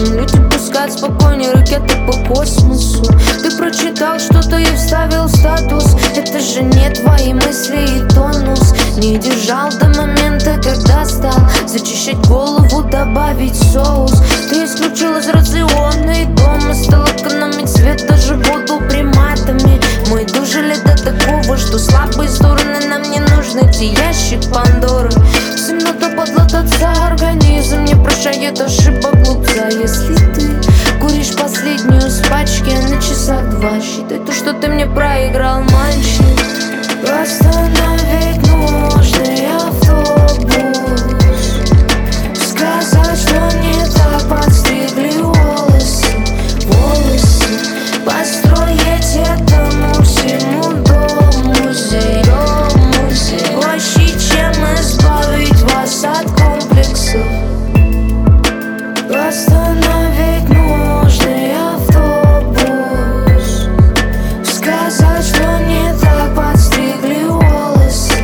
Люди пускают спокойнее ракеты по космосу. Ты прочитал что-то и вставил в статус. Это же не твои мысли и тонус. Не держал до момента, когда стал зачищать голову, добавить соус. Ты исключил из рациона и дома, стал экономить свет, даже воду приматами. Мы дожили до такого, что слабые стороны нам не нужны. Эти ящик Пандоры. Всем надо подлататься, организм не прощает ошибок глупца. Если ты куришь последнюю с пачки, а на часах 2, считай то, что ты мне проиграл, мальчик. Остановить нужный автобус, сказать, что не так подстригли волосы. Построить этому всему дом, музей. Проще, чем избавить вас от комплексов. Остановить нужный автобус, сказать, что не так подстригли волосы.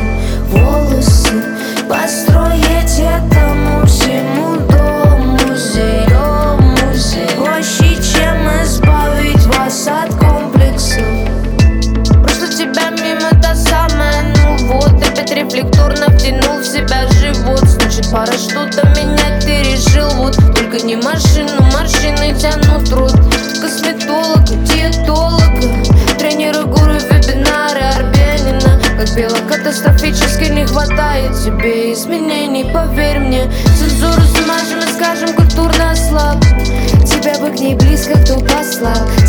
Построить этому всему дом, музей. Проще, чем избавить вас от комплексов. Просто тебя мимо та самая, ну вот. Опять рефлекторно втянул в себя живот. Значит, пора что-то менять, ты решил. Вот только не машину, морщины тянут рот. Косметолога, диетолога, тренера, гуру, вебинары Арбенина. Как пела, катастрофически не хватает тебе изменений, поверь мне. Цензуру смажем и скажем, культурно слаб. Тебя бы к ней близко кто послал.